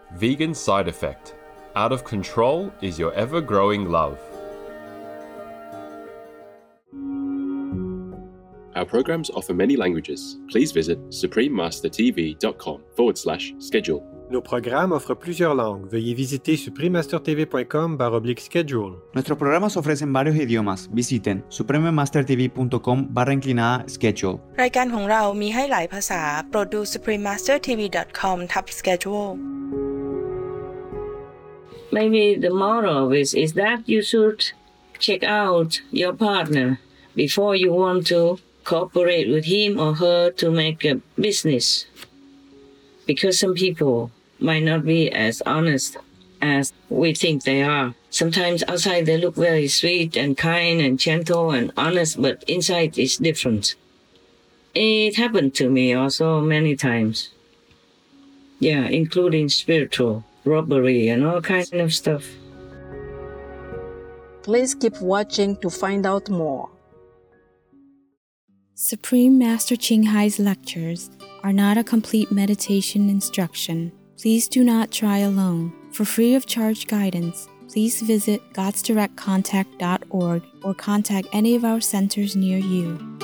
Vegan Side Effect. Out of control is your ever-growing love. Our programs offer many languages. Please visit suprememastertv.com/schedule. Nos programas offrent plusieurs langues. Veuillez visiter suprememastertv.com/schedule. Nuestros programas ofrecen varios idiomas. Visiten suprememastertv.com/schedule. รายการของเรามีให้หลายภาษาโปรดดู suprememastertv.com/schedule. Maybe the moral of it is that you should check out your partner before you want to cooperate with him or her to make a business. Because some people might not be as honest as we think they are. Sometimes outside they look very sweet and kind and gentle and honest, but inside it's different. It happened to me also many times. Yeah, including spiritual robbery and all kinds of stuff. Please keep watching to find out more. Supreme Master Ching Hai's lectures are not a complete meditation instruction. Please do not try alone. For free of charge guidance, please visit godsdirectcontact.org or contact any of our centers near you.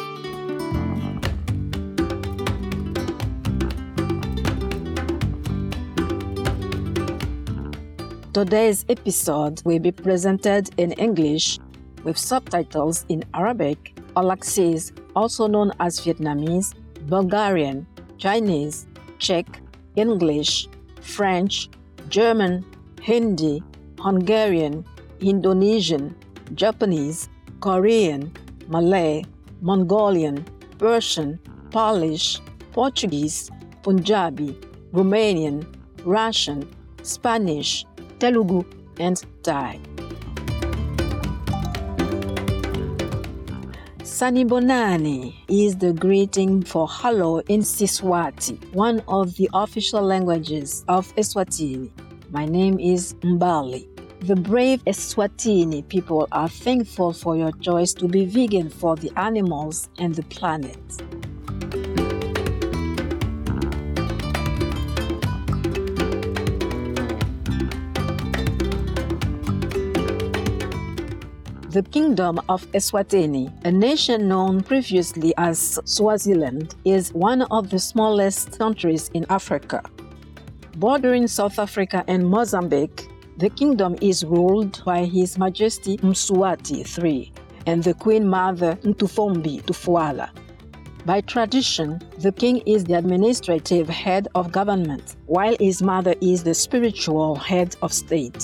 Today's episode will be presented in English with subtitles in Arabic, Aulacese, also known as Vietnamese, Bulgarian, Chinese, Czech, English, French, German, Hindi, Hungarian, Indonesian, Japanese, Korean, Malay, Mongolian, Persian, Polish, Portuguese, Punjabi, Romanian, Russian, Spanish, Telugu, and Thai. Sanibonani is the greeting for hello in Siswati, one of the official languages of Eswatini. My name is Mbali. The brave Eswatini people are thankful for your choice to be vegan for the animals and the planet. The Kingdom of Eswatini, a nation known previously as Swaziland, is one of the smallest countries in Africa. Bordering South Africa and Mozambique, the kingdom is ruled by His Majesty Mswati III and the Queen Mother Ntufombi Tufuala. By tradition, the king is the administrative head of government, while his mother is the spiritual head of state.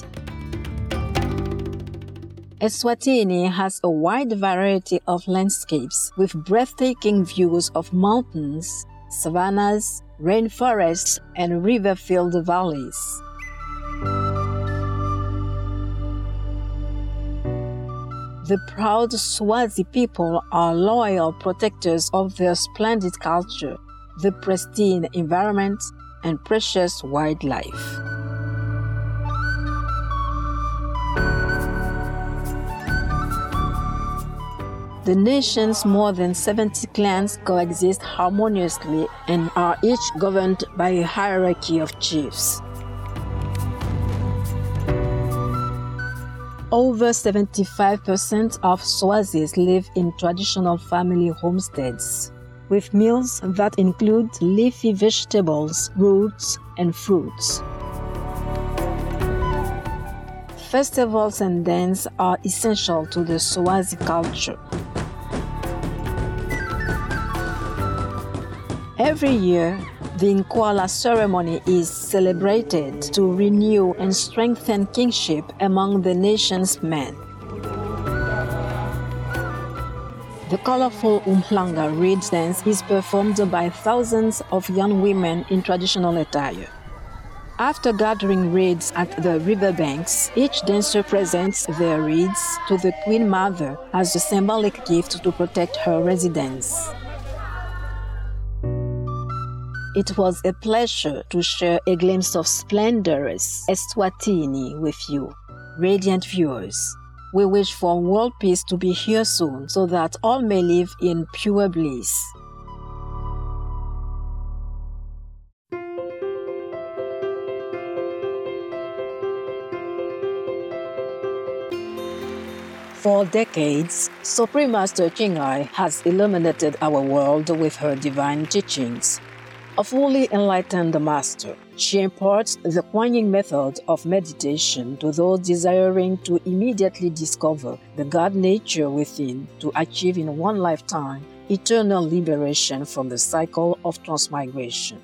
Eswatini has a wide variety of landscapes with breathtaking views of mountains, savannas, rainforests, and river-filled valleys. The proud Swazi people are loyal protectors of their splendid culture, the pristine environment, and precious wildlife. The nation's more than 70 clans coexist harmoniously and are each governed by a hierarchy of chiefs. Over 75% of Swazis live in traditional family homesteads, with meals that include leafy vegetables, roots, and fruits. Festivals and dance are essential to the Swazi culture. Every year, the Nkwala ceremony is celebrated to renew and strengthen kingship among the nation's men. The colorful Umhlanga reed dance is performed by thousands of young women in traditional attire. After gathering reeds at the riverbanks, each dancer presents their reeds to the Queen Mother as a symbolic gift to protect her residence. It was a pleasure to share a glimpse of splendorous Eswatini with you, radiant viewers. We wish for world peace to be here soon so that all may live in pure bliss. For decades, Supreme Master Ching Hai has illuminated our world with her divine teachings. A fully enlightened master, she imparts the Kuan Yin method of meditation to those desiring to immediately discover the God nature within to achieve in one lifetime eternal liberation from the cycle of transmigration.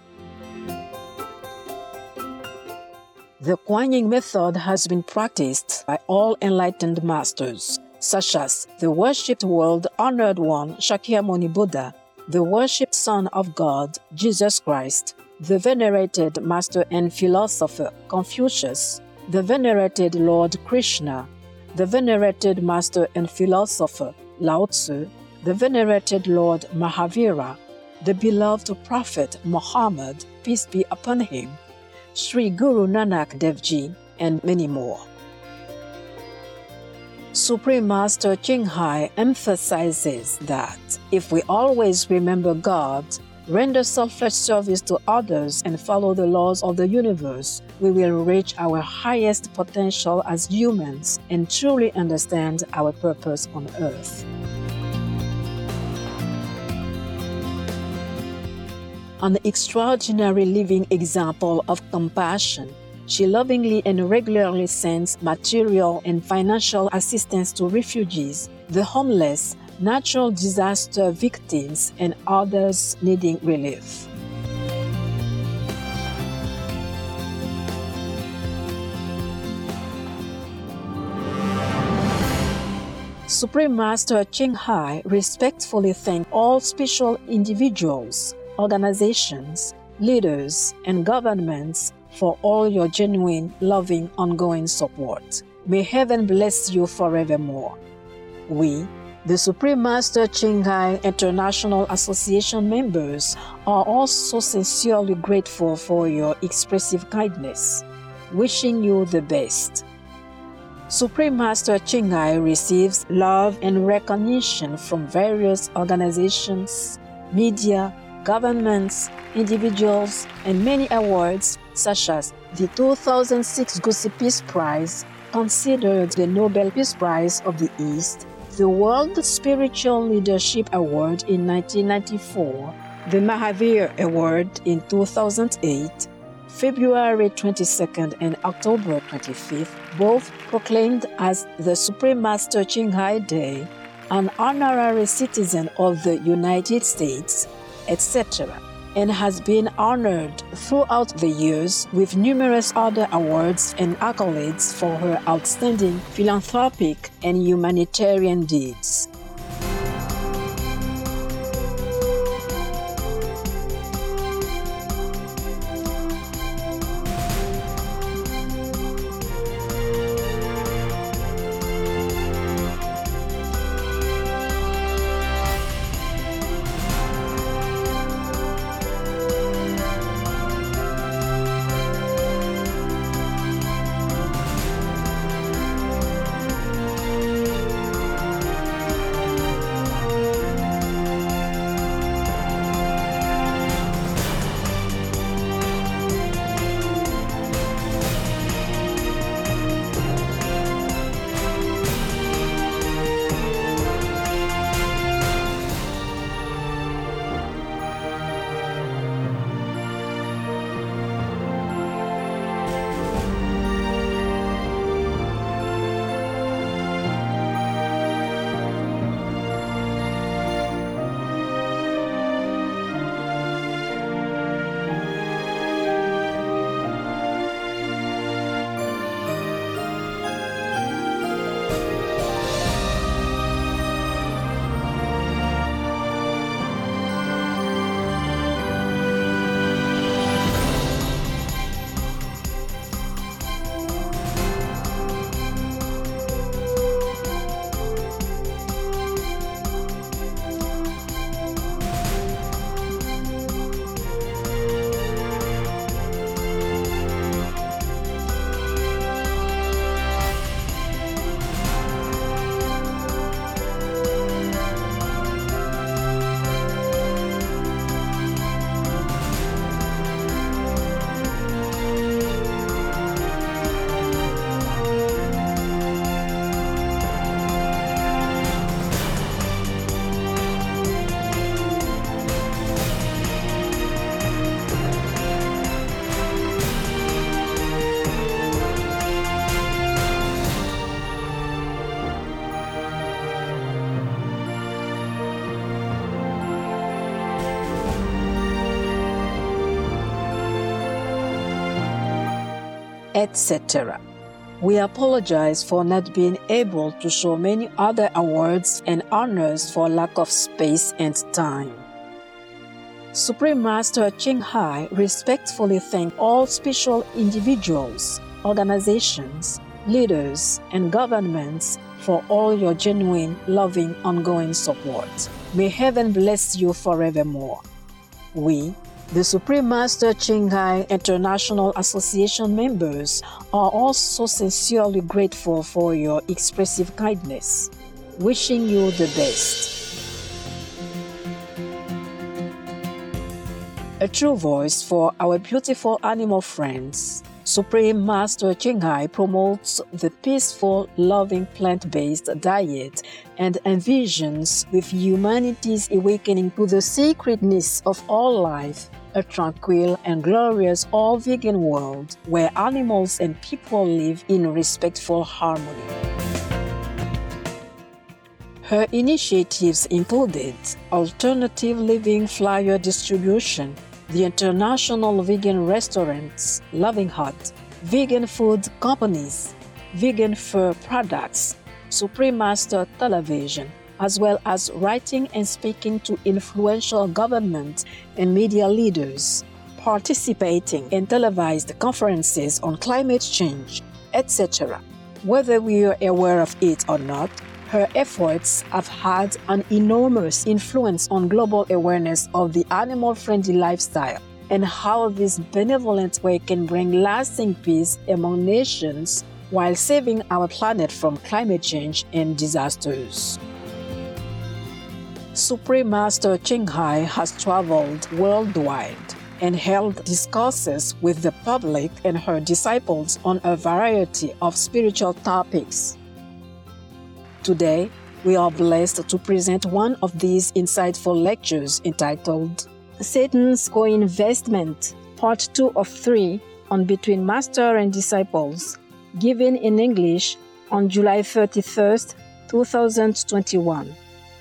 The Kuan Yin method has been practiced by all enlightened masters, such as the worshipped world-honored one Shakyamuni Buddha, the worshipped Son of God, Jesus Christ, the venerated master and philosopher Confucius, the venerated Lord Krishna, the venerated master and philosopher Lao Tzu, the venerated Lord Mahavira, the beloved prophet Muhammad, peace be upon him, Sri Guru Nanak Dev Ji, and many more. Supreme Master Ching Hai emphasizes that if we always remember God, render selfless service to others, and follow the laws of the universe, we will reach our highest potential as humans and truly understand our purpose on earth. An extraordinary living example of compassion, she lovingly and regularly sends material and financial assistance to refugees, the homeless, natural disaster victims, and others needing relief. Supreme Master Ching Hai respectfully thanks all special individuals, organizations, leaders, and governments for all your genuine, loving, ongoing support. May heaven bless you forevermore. We, the Supreme Master Ching Hai International Association members, are also sincerely grateful for your expressive kindness, wishing you the best. Supreme Master Ching Hai receives love and recognition from various organizations, media, governments, individuals, and many awards such as the 2006 Gusi Peace Prize, considered the Nobel Peace Prize of the East, the World Spiritual Leadership Award in 1994, the Mahavir Award in 2008, February 22nd and October 25th, both proclaimed as the Supreme Master Ching Hai Day, an honorary citizen of the United States, etc., and has been honored throughout the years with numerous other awards and accolades for her outstanding philanthropic and humanitarian deeds. etc. We apologize for not being able to show many other awards and honors for lack of space and time. Supreme Master Ching Hai respectfully thanks all special individuals, organizations, leaders, and governments for all your genuine, loving, ongoing support. May heaven bless you forevermore. We, the Supreme Master Ching Hai International Association members, are also sincerely grateful for your expressive kindness. Wishing you the best. A true voice for our beautiful animal friends, Supreme Master Ching Hai promotes the peaceful, loving plant-based diet and envisions with humanity's awakening to the sacredness of all life, a tranquil and glorious all-vegan world where animals and people live in respectful harmony. Her initiatives included alternative living flyer distribution, the International Vegan Restaurants, Loving Hut, vegan food companies, vegan fur products, Supreme Master Television, as well as writing and speaking to influential government and media leaders, participating in televised conferences on climate change, etc. Whether we are aware of it or not, her efforts have had an enormous influence on global awareness of the animal-friendly lifestyle and how this benevolent way can bring lasting peace among nations while saving our planet from climate change and disasters. Supreme Master Ching Hai has traveled worldwide and held discourses with the public and her disciples on a variety of spiritual topics. Today, we are blessed to present one of these insightful lectures entitled Satan's Co-Investment, Part 2 of 3 on Between Master and Disciples, given in English on July 31st, 2021.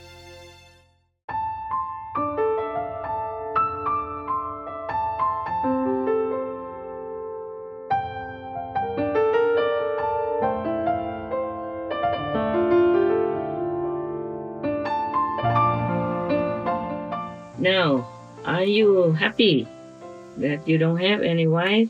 Now, are you happy that you don't have any wife?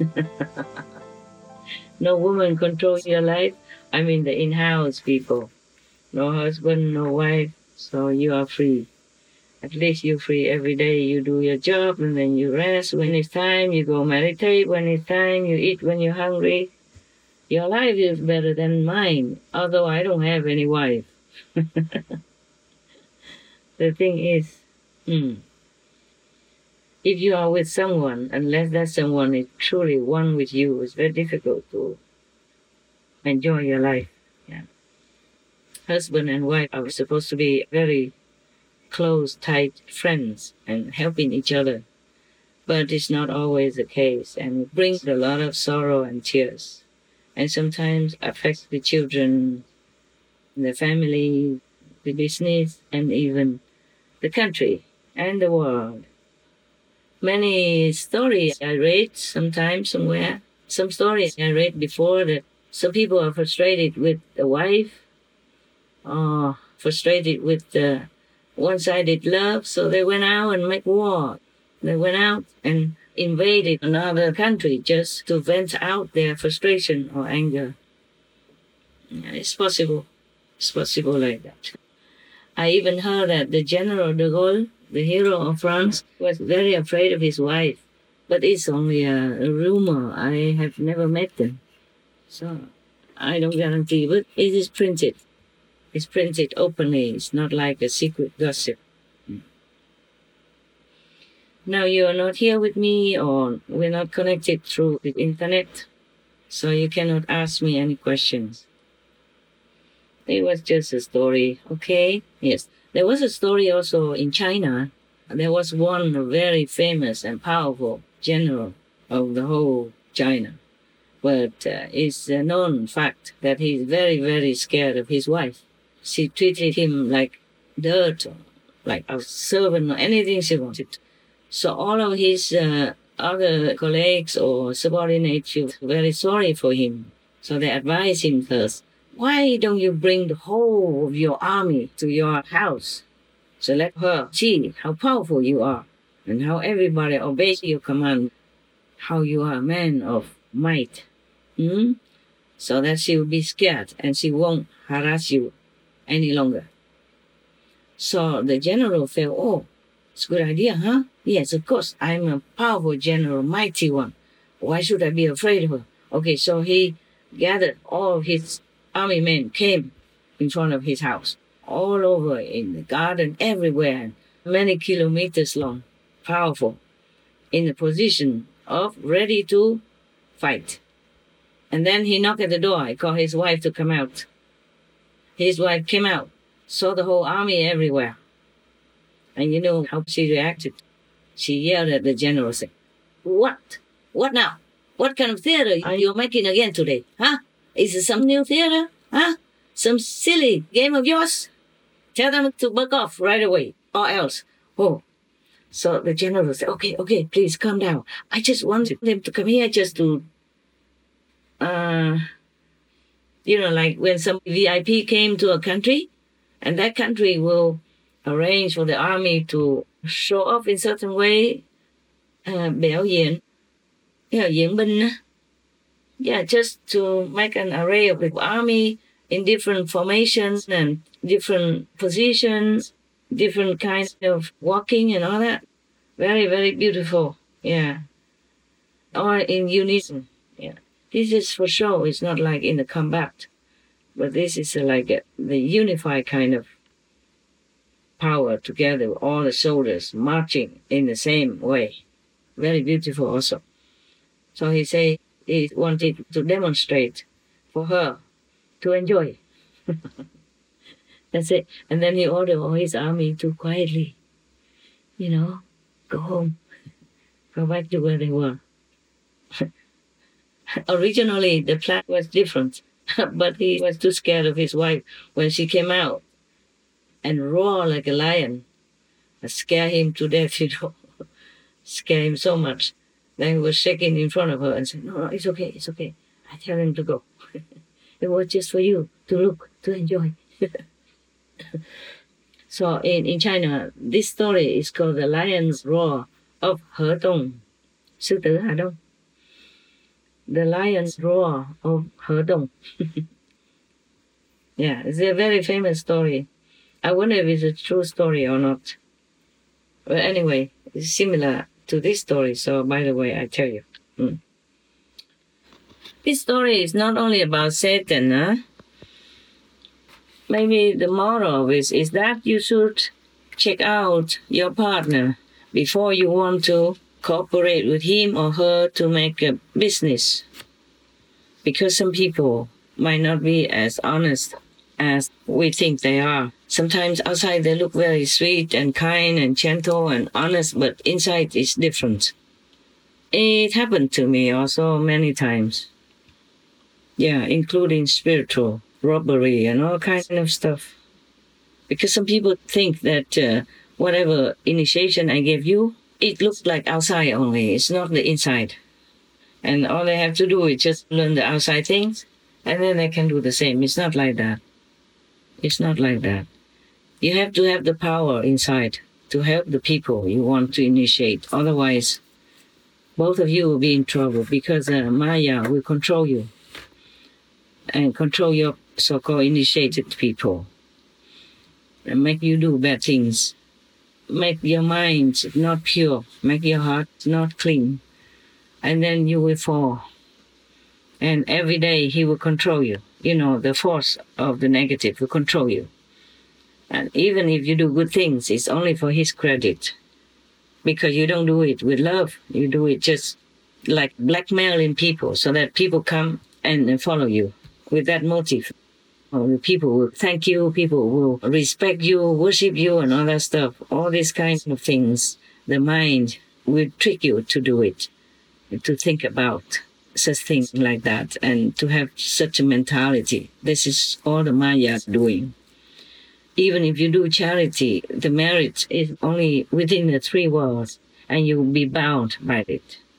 No woman controls your life. I mean the in-house people. No husband, no wife, so you are free. At least you're free every day. You do your job and then you rest. When it's time, you go meditate. When it's time, you eat when you're hungry. Your life is better than mine, although I don't have any wife. The thing is, if you are with someone, unless that someone is truly one with you, it's very difficult to enjoy your life. Yeah. Husband and wife are supposed to be very close, tight friends and helping each other. But it's not always the case, and it brings a lot of sorrow and tears, and sometimes affects the children, the family, the business, and even the country and the world. Many stories I read sometimes somewhere, some stories I read before that some people are frustrated with the wife or frustrated with the one-sided love, so they went out and make war. They went out and invaded another country just to vent out their frustration or anger. Yeah, it's possible. It's possible like that. I even heard that the General de Gaulle, the hero of France, was very afraid of his wife. But it's only a rumor. I have never met them. So I don't guarantee, but it is printed. It's printed openly. It's not like a secret gossip. Now you are not here with me, or we're not connected through the internet, so you cannot ask me any questions. It was just a story, okay? Yes. There was a story also in China. There was one very famous and powerful general of the whole China. But it's a known fact that he's very, very scared of his wife. She treated him like dirt, or like a servant, or anything she wanted. So all of his other colleagues or subordinates feel very sorry for him. So they advise him first, why don't you bring the whole of your army to your house? So let her see how powerful you are and how everybody obeys your command, how you are a man of might. So that she will be scared and she won't harass you any longer. So the general felt, oh, it's a good idea, huh? Yes, of course, I'm a powerful general, mighty one. Why should I be afraid of her? Okay, so he gathered all of his army men, came in front of his house, all over in the garden, everywhere, many kilometers long, powerful, in the position of ready to fight. And then he knocked at the door. He called his wife to come out. His wife came out, saw the whole army everywhere. And you know how she reacted. She yelled at the general, saying, What? What now? What kind of theater are you making again today? Huh? Is it some new theater? Huh? Some silly game of yours? Tell them to back off right away, or else. Oh. So the general said, okay, please calm down. I just wanted them to come here just to, like when some VIP came to a country, and that country will arrange for the army to show off in certain way, biểu diễn binh. Yeah, just to make an array of the army in different formations and different positions, different kinds of walking and all that. Very, very beautiful. Yeah. Or in unison. Yeah. This is for show. It's not like in the combat. But this is the unified kind of power together, all the soldiers marching in the same way. Very beautiful also. So he said he wanted to demonstrate for her to enjoy. That's it. And then he ordered all his army to quietly, go home, go back to where they were. Originally, the plan was different, but he was too scared of his wife when she came out and roared like a lion. Scare him to death, Scare him so much. Then he was shaking in front of her and said, No, it's okay. I tell him to go. It was just for you to look, to enjoy. So in China, this story is called The Lion's Roar of He Dong, Sư tử Hà Đông. The Lion's Roar of He Dong. Yeah, it's a very famous story. I wonder if it's a true story or not. But anyway, it's similar to this story, so by the way, I tell you. This story is not only about Satan, Maybe the moral of it is that you should check out your partner before you want to cooperate with him or her to make a business. Because some people might not be as honest as we think they are. Sometimes outside they look very sweet and kind and gentle and honest, but inside it's different. It happened to me also many times. Yeah, including spiritual robbery and all kinds of stuff. Because some people think that whatever initiation I gave you, it looks like outside only. It's not the inside. And all they have to do is just learn the outside things, and then they can do the same. It's not like that. It's not like that. You have to have the power inside to help the people you want to initiate. Otherwise, both of you will be in trouble because Maya will control you and control your so-called initiated people and make you do bad things. Make your mind not pure, make your heart not clean, and then you will fall. And every day he will control you. The force of the negative will control you. And even if you do good things, it's only for his credit. Because you don't do it with love. You do it just like blackmailing people so that people come and follow you with that motive. People will thank you, people will respect you, worship you, and all that stuff. All these kinds of things, the mind will trick you to do it, to think about such things like that, and to have such a mentality. This is all the Maya doing. Even if you do charity, the merit is only within the 3 worlds, and you will be bound by it.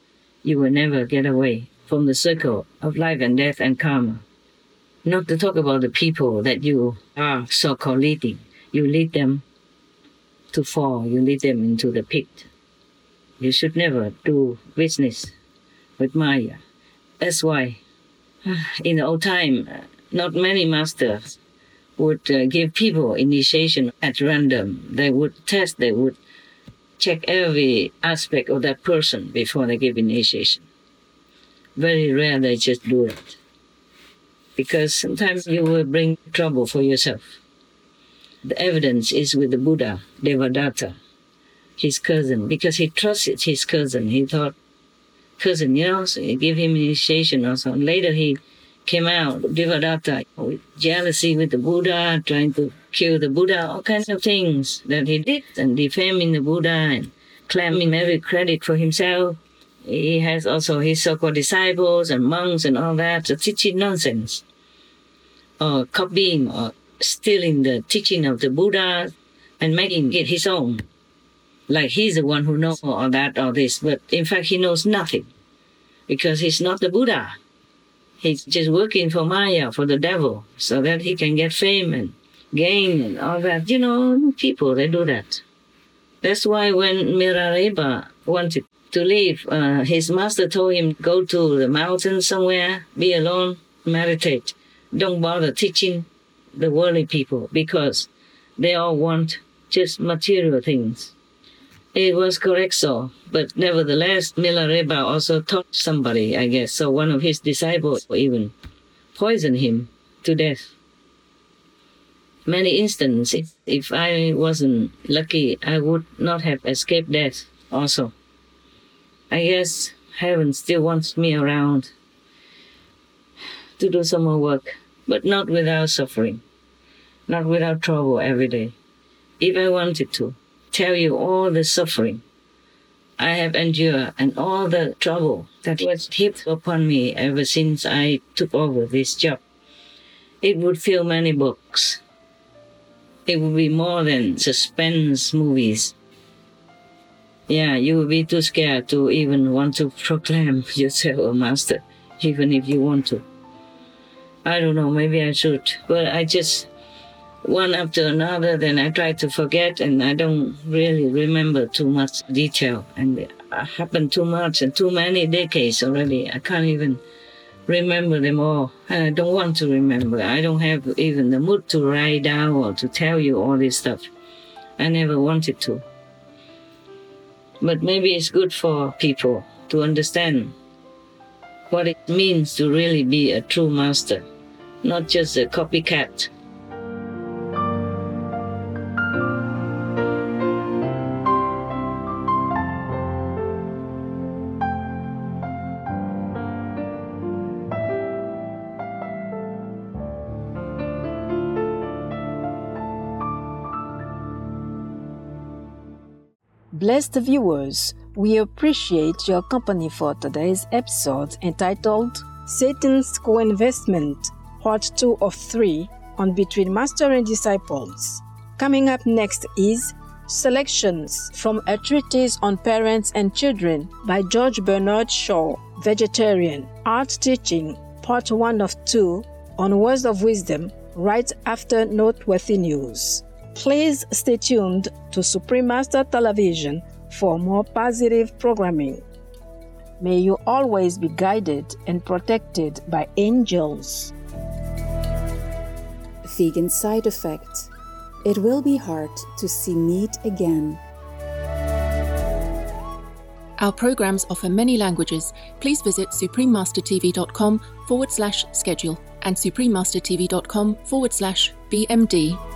you will never get away from the circle of life and death and karma. Not to talk about the people that you are so-called leading. You lead them to fall. You lead them into the pit. You should never do business with Maya. That's why in the old time, not many masters would give people initiation at random. They would test, they would check every aspect of that person before they give initiation. Very rare they just do it. Because sometimes you will bring trouble for yourself. The evidence is with the Buddha, Devadatta, his cousin, because he trusted his cousin. He thought, cousin, so he gave him initiation or so. Later he came out, Devadatta, with jealousy with the Buddha, trying to kill the Buddha, all kinds of things that he did, and defaming the Buddha and claiming every credit for himself. He has also his so-called disciples and monks and all that, so teaching nonsense, or copying or stealing the teaching of the Buddha and making it his own. Like he's the one who knows all that, all this, but in fact he knows nothing because he's not the Buddha. He's just working for Maya, for the devil, so that he can get fame and gain and all that. People, they do that. That's why when Milarepa wanted to leave, his master told him, go to the mountain somewhere, be alone, meditate. Don't bother teaching the worldly people because they all want just material things. It was correct so, but nevertheless, Milarepa also taught somebody, I guess. So one of his disciples even poisoned him to death. Many instances, if I wasn't lucky, I would not have escaped death also. I guess heaven still wants me around to do some more work, but not without suffering, not without trouble every day. If I wanted to tell you all the suffering I have endured and all the trouble that was heaped upon me ever since I took over this job, it would fill many books. It would be more than suspense movies. Yeah, you would be too scared to even want to proclaim yourself a master, even if you want to. I don't know, maybe I should, but I just, one after another, then I try to forget and I don't really remember too much detail. And it happened too much and too many decades already. I can't even remember them all. And I don't want to remember. I don't have even the mood to write down or to tell you all this stuff. I never wanted to. But maybe it's good for people to understand what it means to really be a true master, not just a copycat. Blessed viewers, we appreciate your company for today's episode entitled Satan's Co-Investment, Part 2 of 3 on Between Master and Disciples. Coming up next is selections from a treatise on parents and children by George Bernard Shaw, Vegetarian, Art Teaching, Part 1 of 2 on Words of Wisdom, right after Noteworthy News. Please stay tuned to Supreme Master Television for more positive programming. May you always be guided and protected by angels. Vegan side effect. It will be hard to see meat again. Our programs offer many languages. Please visit suprememastertv.com/schedule and suprememastertv.com/BMD.